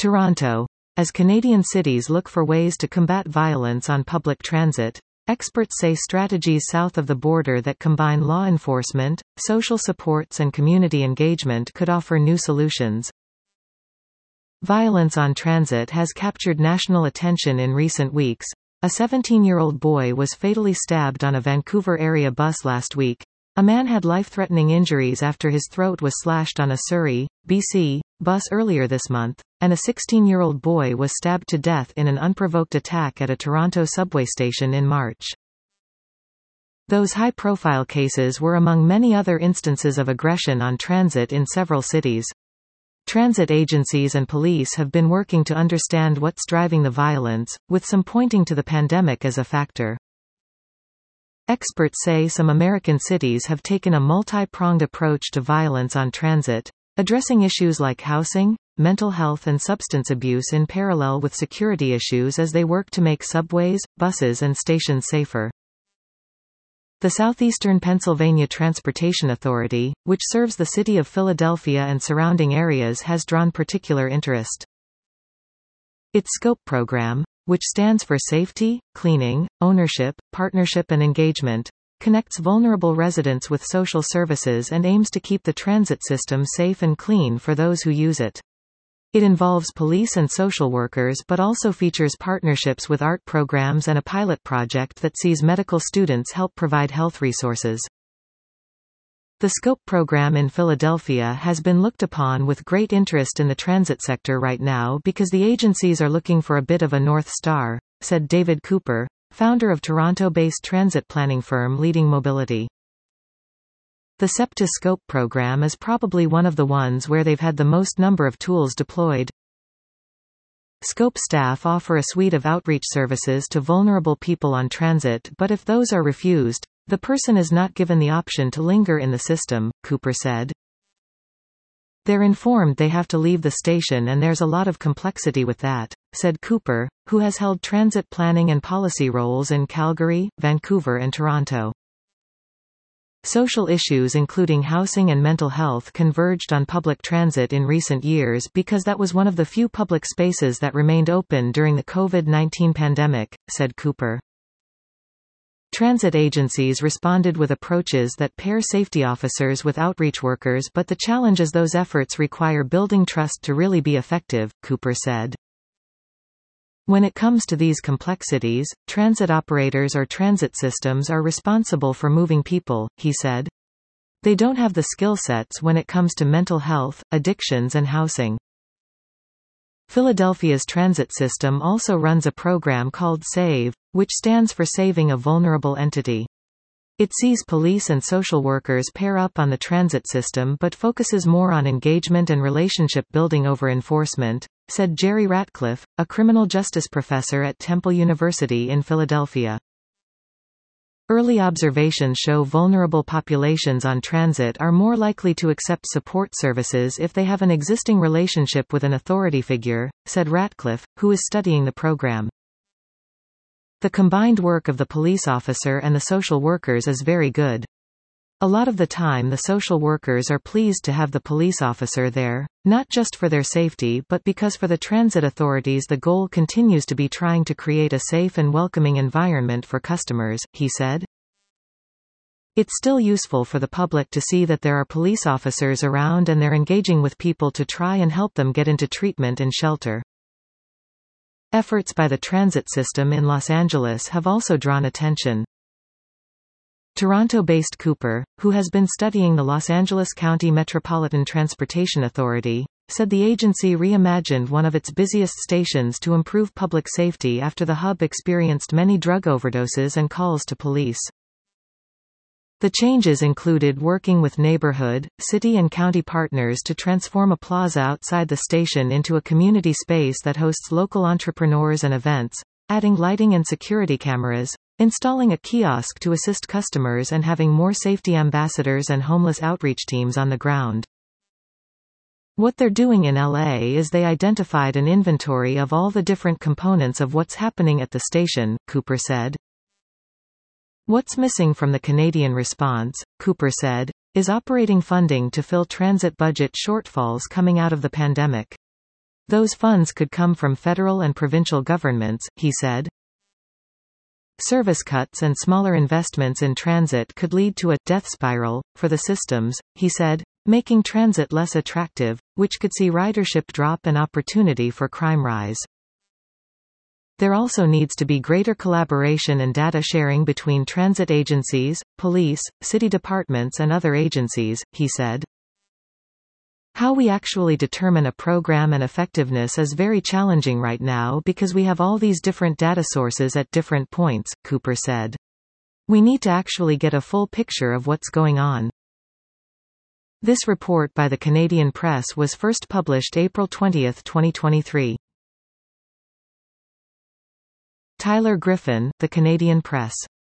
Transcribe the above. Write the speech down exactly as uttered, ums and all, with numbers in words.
Toronto. As Canadian cities look for ways to combat violence on public transit, experts say strategies south of the border that combine law enforcement, social supports and community engagement could offer new solutions. Violence on transit has captured national attention in recent weeks. A seventeen-year-old boy was fatally stabbed on a Vancouver area bus last week. A man had life-threatening injuries after his throat was slashed on a Surrey, B C, bus earlier this month, and a sixteen-year-old boy was stabbed to death in an unprovoked attack at a Toronto subway station in March. Those high-profile cases were among many other instances of aggression on transit in several cities. Transit agencies and police have been working to understand what's driving the violence, with some pointing to the pandemic as a factor. Experts say some American cities have taken a multi-pronged approach to violence on transit, addressing issues like housing, mental health and substance abuse in parallel with security issues as they work to make subways, buses and stations safer. The Southeastern Pennsylvania Transportation Authority, which serves the city of Philadelphia and surrounding areas, has drawn particular interest. Its SCOPE program, which stands for Safety, Cleaning, Ownership, Partnership and Engagement, connects vulnerable residents with social services and aims to keep the transit system safe and clean for those who use it. It involves police and social workers but also features partnerships with art programs and a pilot project that sees medical students help provide health resources. The SCOPE program in Philadelphia has been looked upon with great interest in the transit sector right now because the agencies are looking for a bit of a North Star, said David Cooper, founder of Toronto-based transit planning firm Leading Mobility. The SEPTA SCOPE program is probably one of the ones where they've had the most number of tools deployed. SCOPE staff offer a suite of outreach services to vulnerable people on transit, but if those are refused, the person is not given the option to linger in the system, Cooper said. They're informed they have to leave the station and there's a lot of complexity with that, said Cooper, who has held transit planning and policy roles in Calgary, Vancouver and Toronto. Social issues including housing and mental health converged on public transit in recent years because that was one of the few public spaces that remained open during the COVID nineteen pandemic, said Cooper. Transit agencies responded with approaches that pair safety officers with outreach workers, but the challenge is those efforts require building trust to really be effective, Cooper said. When it comes to these complexities, transit operators or transit systems are responsible for moving people, he said. They don't have the skill sets when it comes to mental health, addictions and housing. Philadelphia's transit system also runs a program called SAVE, which stands for Saving a Vulnerable Entity. It sees police and social workers pair up on the transit system but focuses more on engagement and relationship building over enforcement, said Jerry Ratcliffe, a criminal justice professor at Temple University in Philadelphia. Early observations show vulnerable populations on transit are more likely to accept support services if they have an existing relationship with an authority figure, said Ratcliffe, who is studying the program. The combined work of the police officer and the social workers is very good. A lot of the time the social workers are pleased to have the police officer there, not just for their safety but because for the transit authorities the goal continues to be trying to create a safe and welcoming environment for customers, he said. It's still useful for the public to see that there are police officers around and they're engaging with people to try and help them get into treatment and shelter. Efforts by the transit system in Los Angeles have also drawn attention. Toronto-based Cooper, who has been studying the Los Angeles County Metropolitan Transportation Authority, said the agency reimagined one of its busiest stations to improve public safety after the hub experienced many drug overdoses and calls to police. The changes included working with neighborhood, city and county partners to transform a plaza outside the station into a community space that hosts local entrepreneurs and events, adding lighting and security cameras, installing a kiosk to assist customers and having more safety ambassadors and homeless outreach teams on the ground. What they're doing in L A is they identified an inventory of all the different components of what's happening at the station, Cooper said. What's missing from the Canadian response, Cooper said, is operating funding to fill transit budget shortfalls coming out of the pandemic. Those funds could come from federal and provincial governments, he said. Service cuts and smaller investments in transit could lead to a death spiral for the systems, he said, making transit less attractive, which could see ridership drop and opportunity for crime rise. There also needs to be greater collaboration and data sharing between transit agencies, police, city departments and other agencies, he said. How we actually determine a program and effectiveness is very challenging right now because we have all these different data sources at different points, Cooper said. We need to actually get a full picture of what's going on. This report by the Canadian Press was first published April twentieth, twenty twenty-three. Tyler Griffin, The Canadian Press.